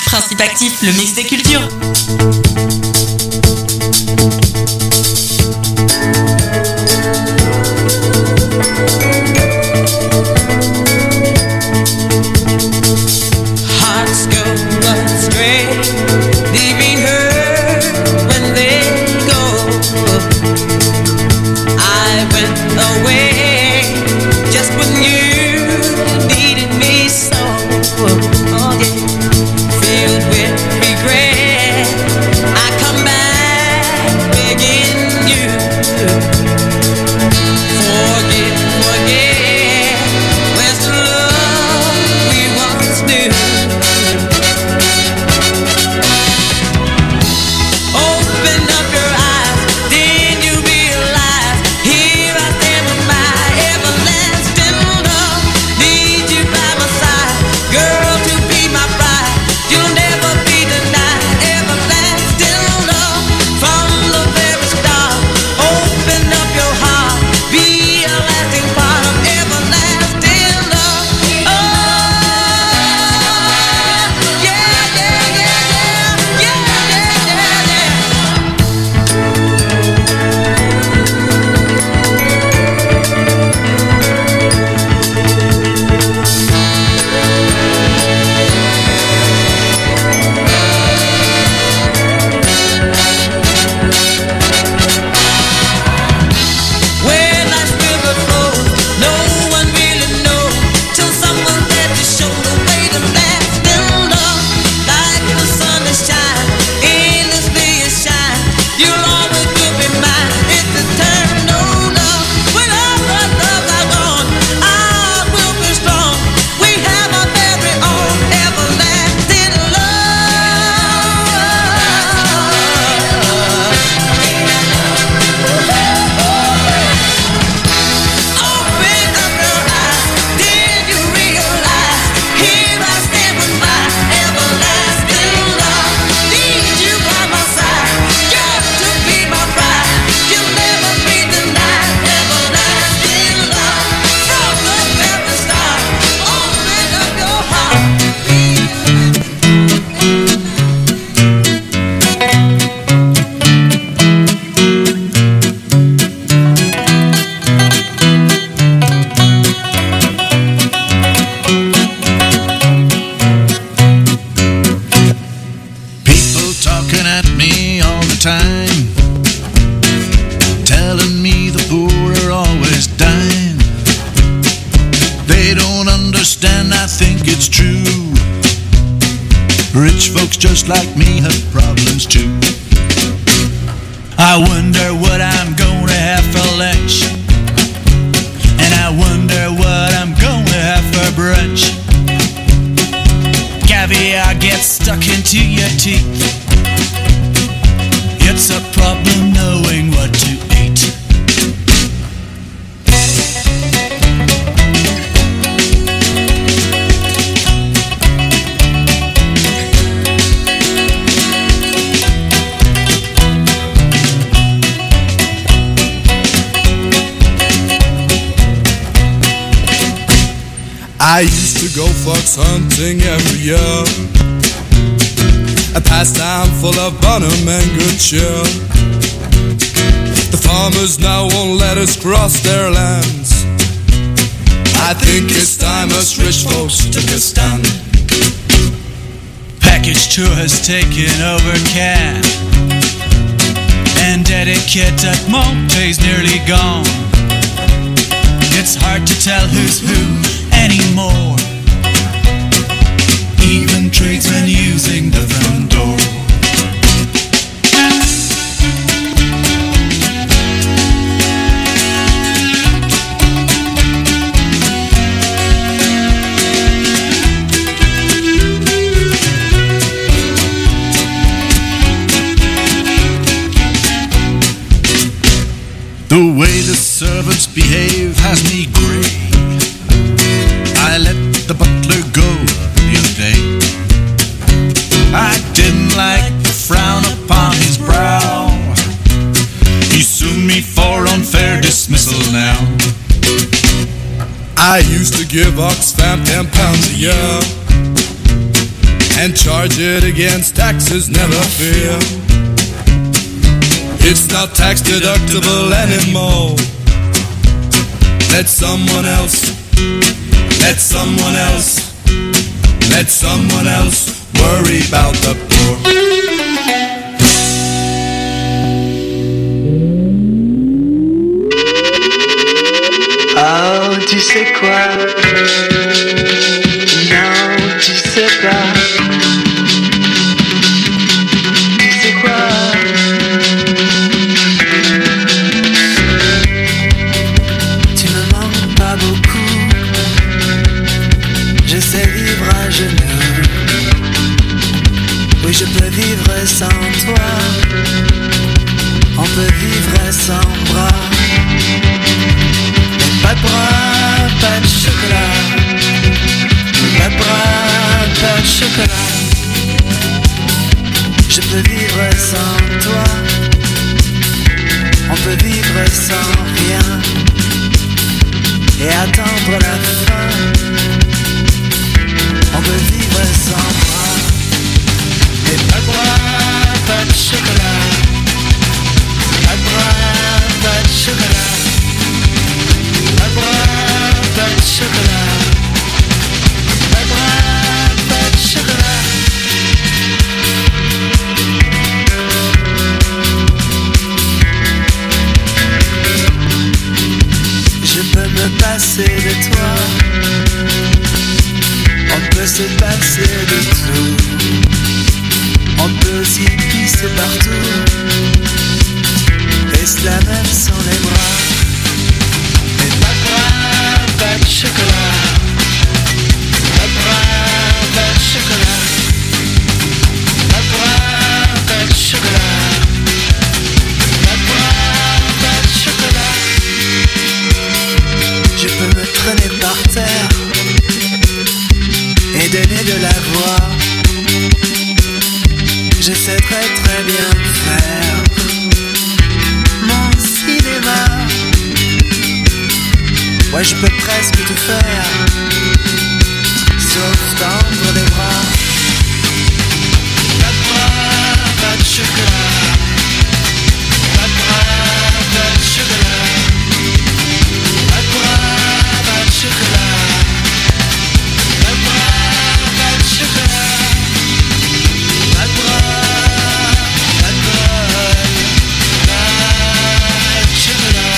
Principe Actif, le mix des cultures. Hearts go astray, leaving her when they go. I went away just when you needed me so. Oh yeah, filled with regret, I come back begging you. Forget, where's the love we once knew? Open up your eyes, then you realize, here I stand with my everlasting love. Need you by my side, girl, to be my bride. You'll never be denied, everlasting love from the very start. Open up your heart, be a lasting part of everlasting love. Oh, yeah, yeah, yeah, yeah, yeah, yeah, yeah. Where life's river flows, no one really knows till someone's there to show the way to lasting love. Like the sun that shines, endlessly it shines. You'll always will be mine. It's eternal love. When all the loves are gone, I will be strong. We have our very own everlasting love. Open up your eyes, then you realize, here I stand with my everlasting love. Need you by my side, got to be my bride. You'll never be denied, everlasting love from the very start. Open up your heart, People talking at me all the time, telling me the poor are always dying. They don't understand, I think it's true. Rich folks just like me have problems too. I wonder what I'm gonna have for lunch, and I wonder what I'm gonna have for brunch. Caviar gets stuck into your teeth. It's a problem knowing what to eat. I used to go fox hunting every year, a pastime full of bonham and good cheer. The farmers now won't let us cross their lands. I think it's time us rich folks took a stand. Package tour has taken over Cannes, and etiquette at Monte's nearly gone. It's hard to tell who's who anymore, even tradesmen using the front door. The way the servants behave has me grey. I let the butler go the other day. I didn't like the frown upon his brow. He sued me for unfair dismissal now. I used to give Oxfam £10 a year, and charge it against taxes, never fear. It's not tax deductible anymore. Let someone else, let someone else, let someone else worry about the poor. Oh, tu sais quoi? Non, tu sais pas. Tu sais quoi? Tu me manques pas beaucoup. Je sais vivre à genoux. Oui, je peux vivre sans toi. On peut vivre sans bras. Pas de bras, pas de chocolat. Pas de bras, pas de chocolat. Je peux vivre sans toi. On peut vivre sans rien et attendre la fin. On peut vivre sans bras. Mais pas de bras, pas de chocolat. Pas de bras, pas de chocolat. Pas de bras, pas de chocolat. Pas de bras, pas de chocolat. Je peux me passer de toi. On peut se passer de tout. On peut s'y pisser partout. Et cela même sans les bras. Pas de chocolat. Pas de bras, pas de chocolat. Pas de bras, pas de chocolat. Pas de bras, pas de chocolat. Je peux me traîner par terre et donner de la voix. Je sais très très bien faire mon cinéma. Ouais, je peux presque tout faire, sauf tendre les bras. Pas de bras, pas de chocolat. Pas de bras, pas de chocolat. Pas de bras, pas de chocolat. Pas de bras, pas de chocolat. Pas de bras, pas de bras, pas de chocolat.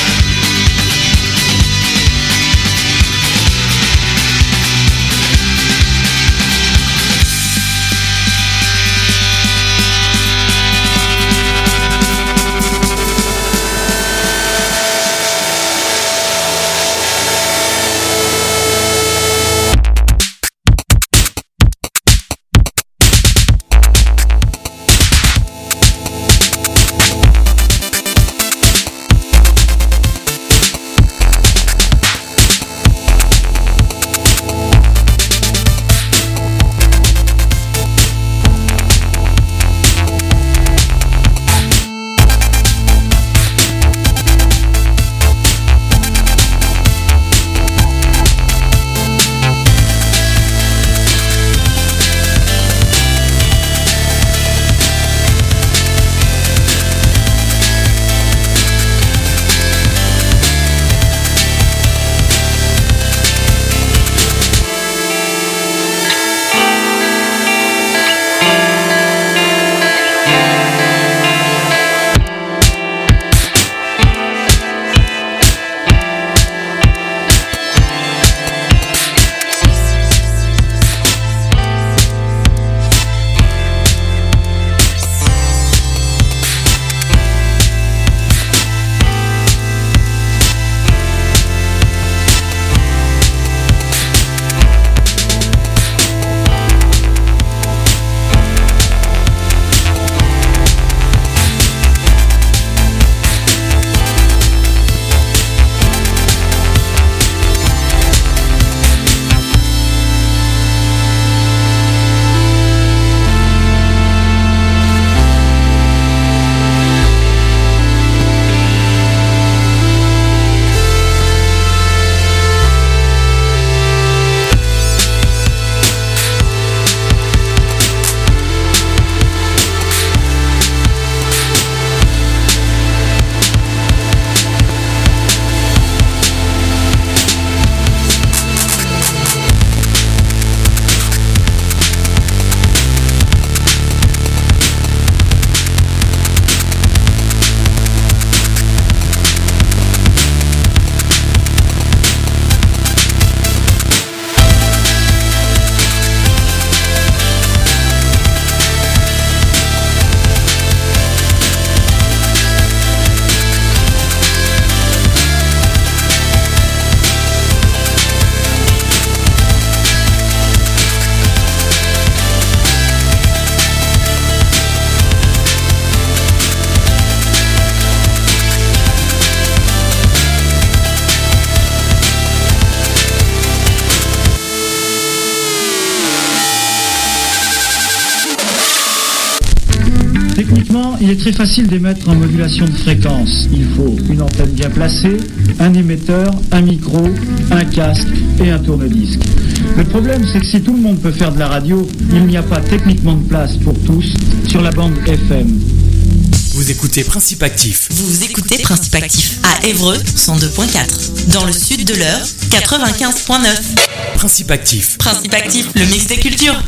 Techniquement, il est très facile d'émettre en modulation de fréquence. Il faut une antenne bien placée, un émetteur, un micro, un casque et un tourne-disque. Le problème, c'est que si tout le monde peut faire de la radio, il n'y a pas techniquement de place pour tous sur la bande FM. Vous écoutez Principe Actif. Vous écoutez Principe Actif à Évreux 102.4. Dans le sud de l'Eure 95.9. Principe Actif. Principe Actif, le mix des cultures.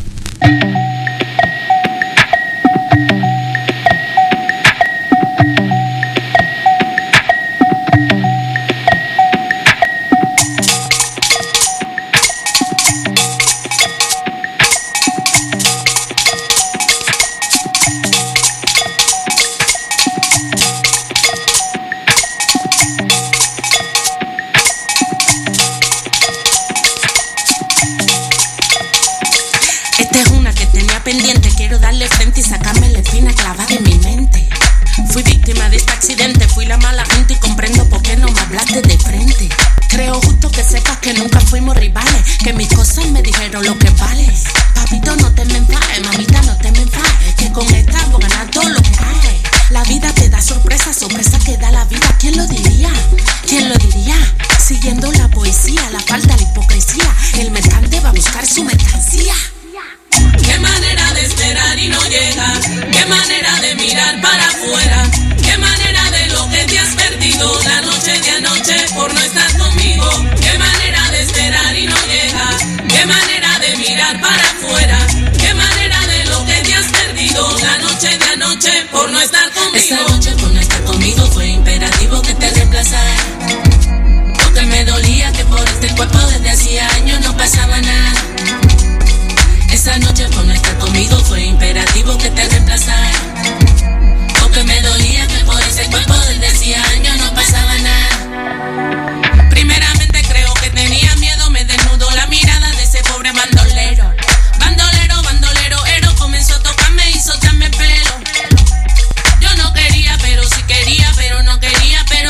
Pendiente, quiero darle frente y sacarme la espina clavada en mi mente. Fui víctima de este accidente, fui la mala gente y comprendo por qué no me hablaste de frente. Creo justo que sepas que nunca fuimos rivales, que mis cosas me dijeron lo que vale. Papito, no te me enfades, mamita, no te me enfades, que con esta voy a ganar todo lo que hay. La vida te da sorpresas, sorpresas que da la vida. ¿Quién lo diría? ¿Quién lo diría? Siguiendo la poesía, la falta de hipocresía, el mercante va a buscar su mercancía. Qué manera de esperar y no llega, qué manera de mirar para afuera, qué manera de lo que te has perdido la noche de anoche por no estar conmigo, qué manera de esperar y no llega, qué manera de mirar para afuera, qué manera de lo que te has perdido la noche de anoche por no estar conmigo. Esa noche por no estar conmigo fue imperativo que te reemplazara, porque me dolía que por este cuerpo desde hacía años no pasaba nada. Esa noche por no estar conmigo fue imperativo que te reemplazara, porque me dolía que por ese cuerpo desde hacía años no pasaba nada. Primeramente creo que tenía miedo, me desnudó la mirada de ese pobre bandolero. Bandolero, bandolero, Ero comenzó a tocarme y soltarme el pelo. Yo no quería, pero sí quería, pero no quería, pero.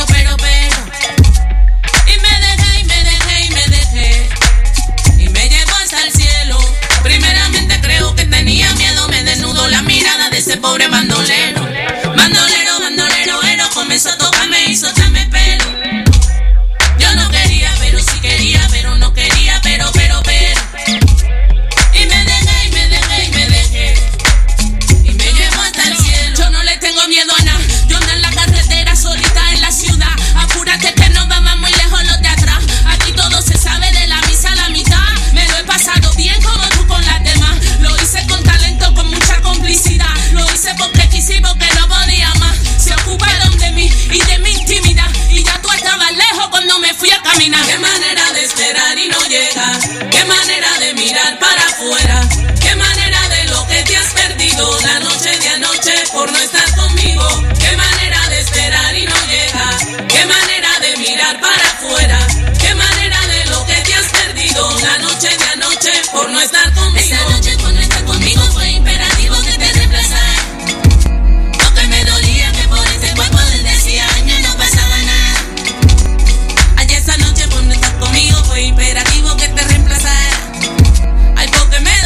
Y me dejé, y me dejé, y me dejé, y me llevó hasta el cielo. Primeramente creo que tenía miedo, me desnudó la mirada de ese pobre bandolero. Bandolero, bandolero, Ero comenzó a tocarme y soltarme el pelo. Yo no quería, pero sí quería, pero no quería, pero. Y me dejé, y me dejé, y me dejé, y me llevó hasta el cielo. Yo no le tengo miedo a nada, yo ando en la carretera solita en la ciudad. Apúrate que no vamos muy lejos los de atrás. Aquí todo se sabe de la misa a la mitad. Me lo he pasado bien como tú con las demás. Lo hice con talento, con mucha complicidad. Lo hice porque quise y porque no podía más. Se ocuparon de mí y de mi intimidad, y ya tú estabas lejos cuando me fui a caminar. Qué manera de esperar y no llega, qué manera de mirar para afuera, qué manera de lo que te has perdido la noche de anoche por no estar conmigo. Qué manera de esperar y no llega, qué manera de mirar para afuera, qué manera de lo que te has perdido la noche de anoche por no estar conmigo. Esa noche por no estar conmigo fue imperativo que te reemplazara, porque me dolía que por este cuerpo desde hacía años no pasaba nada. Ay, esa noche por no estar conmigo fue imperativo que te reemplazara. Ay, porque me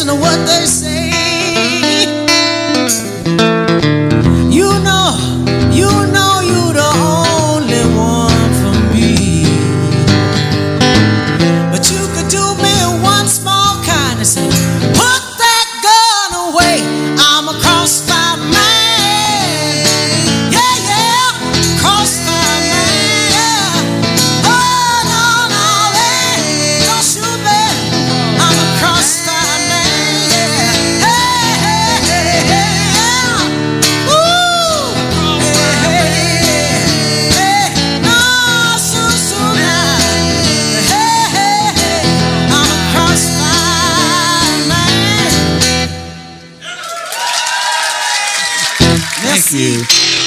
listen to what they say. You know you're the only one for me. But you could do me one small kindness and put that gun away. I'm a crossfire man. Yeah, yeah, crossfire man. Yeah. Oh, no, hey, don't shoot me. I'm a crossfire man. Yeah. Hey, hey, hey, yeah. Ooh, hey, hey, hey. No, soon now. Hey, hey, hey. I'm a crossfire man. Thank you.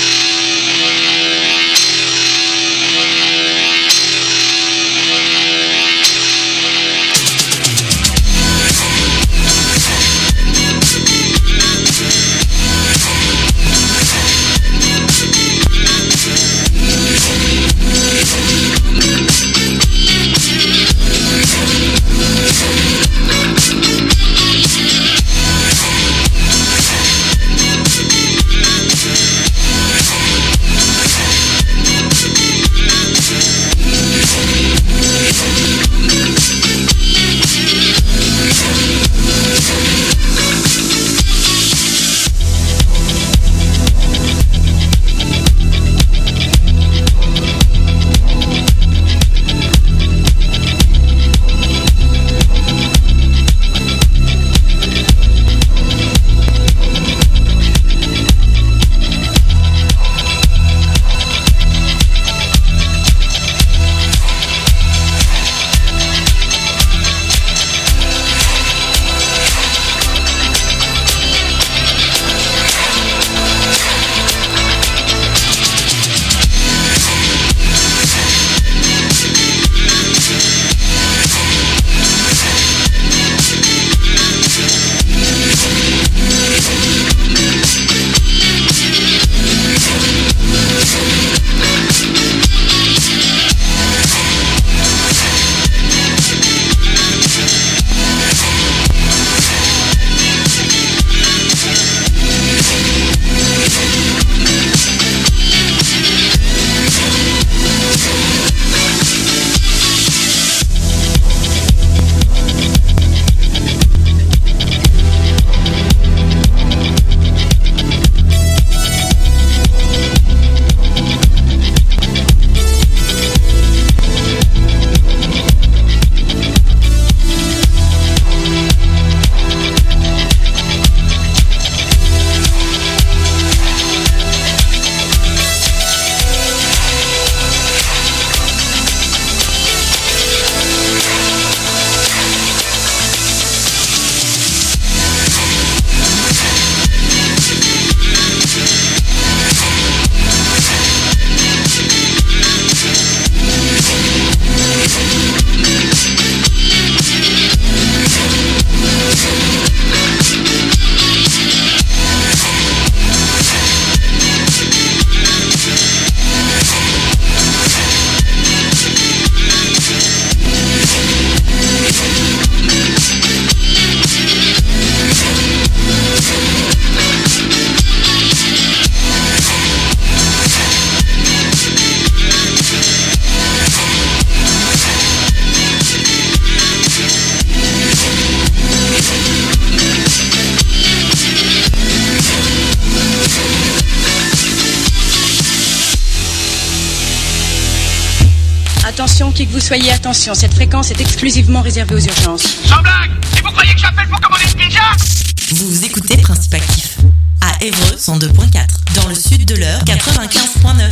Attention, qui que vous soyez, attention, cette fréquence est exclusivement réservée aux urgences. Sans blague! Et vous croyez que j'appelle pour commander une pizza? Vous écoutez Principe Actif à Évreux 102.4, dans le sud de l'Eure 95.9.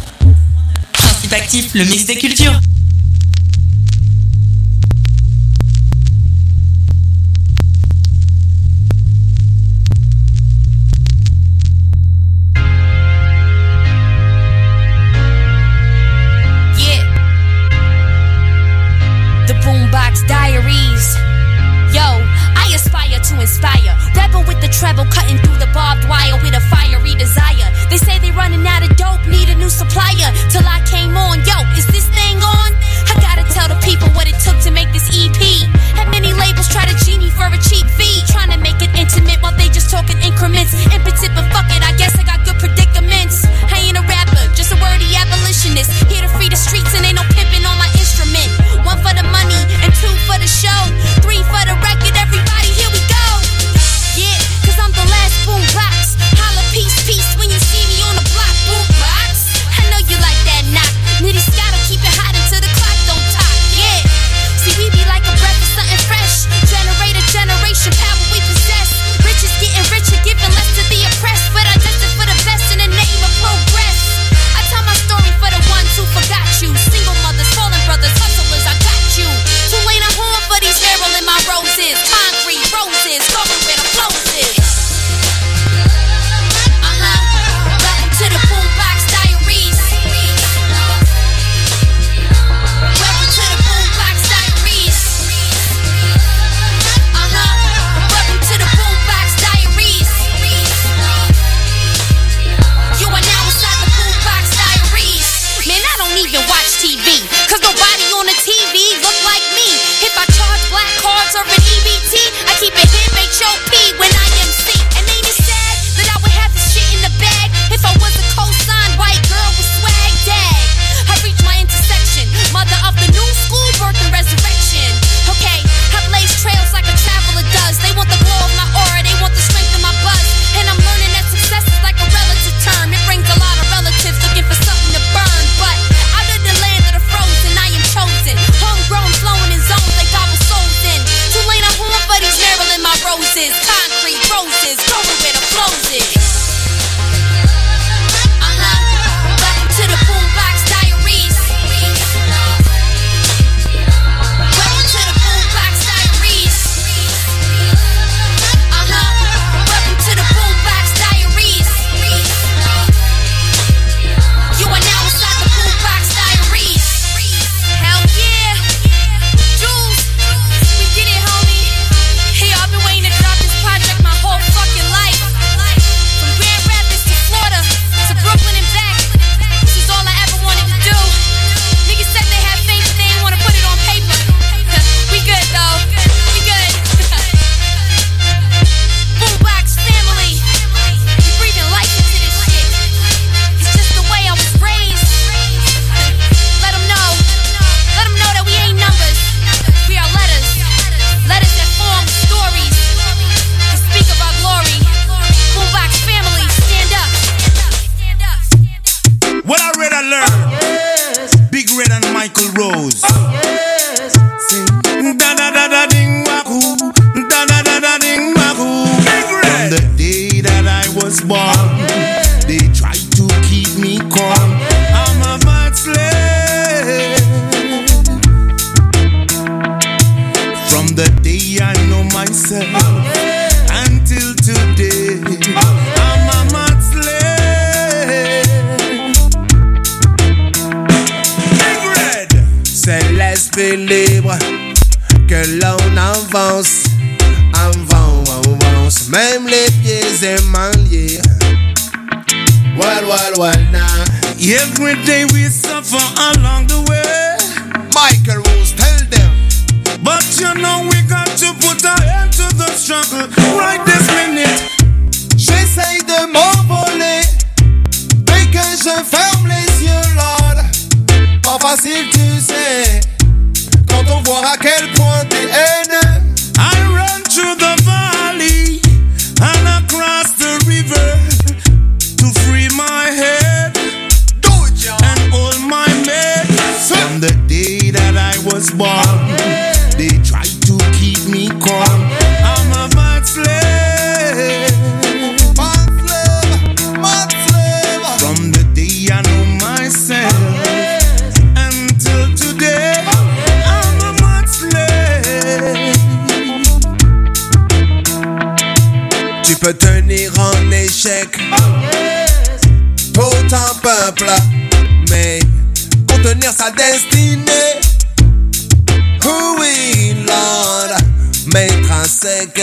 Principe Actif, le mix des cultures. Diaries. Yo, I aspire to inspire. Rebel with the treble, cutting through the barbed wire with a fiery desire. They say they running out of dope, need a new supplier. Till I came on, yo, is this thing on? I gotta tell the people what it took to make this EP. Had many labels try to genie for a cheap fee. esprit libre que l'on avance. Avance, même les pieds émaillés. Well, now. Every day we suffer along the way. Michael Rose, tell them. But you know we got to put an end to the struggle right this minute. J'essaye de m'envoler dès que je ferme les yeux, Lord. Pas facile, tu sais, quand on voit à quel point t'es haineux. I run through the valley and across the river to free my head and hold my mate. From the day that I was born, they tried to keep me calm. I'm a bad slave. From the day I know myself until today, I'm a bad slave. Tu peux tenir en échec tout un peuple, mais contenir sa destinée. Oui, Lord, maître à sec,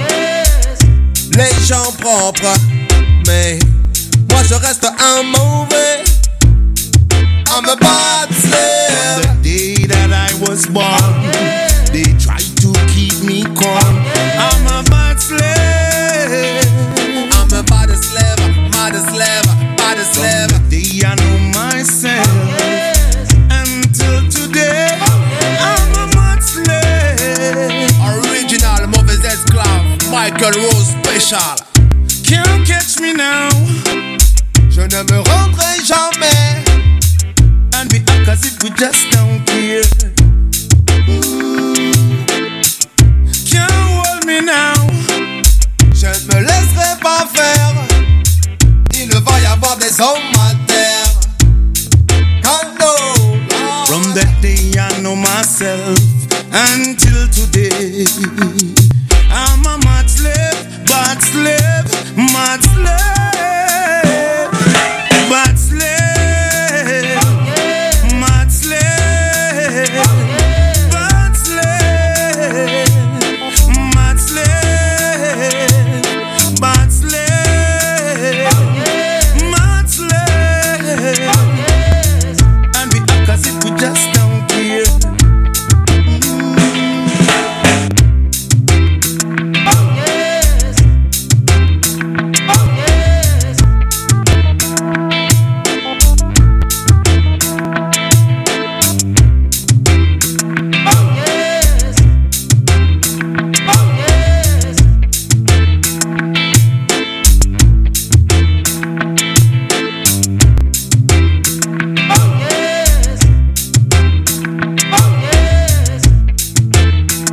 les gens propres, mais moi je reste un mauvais. I'm a bad slave. The day that I was born, they tried to keep me calm. I'm a bad slave. I'm a bad slave, bad slave, bad slave. From the day I know myself until today, I'm a bad slave. Original mauvais esclave, Michael Rose special. Can't catch me now. Je ne me rendrai jamais. And we act as if we just don't care. Can't hold me now. Je ne me laisserai pas faire. Il va y avoir des hommes à terre. From that day I know myself until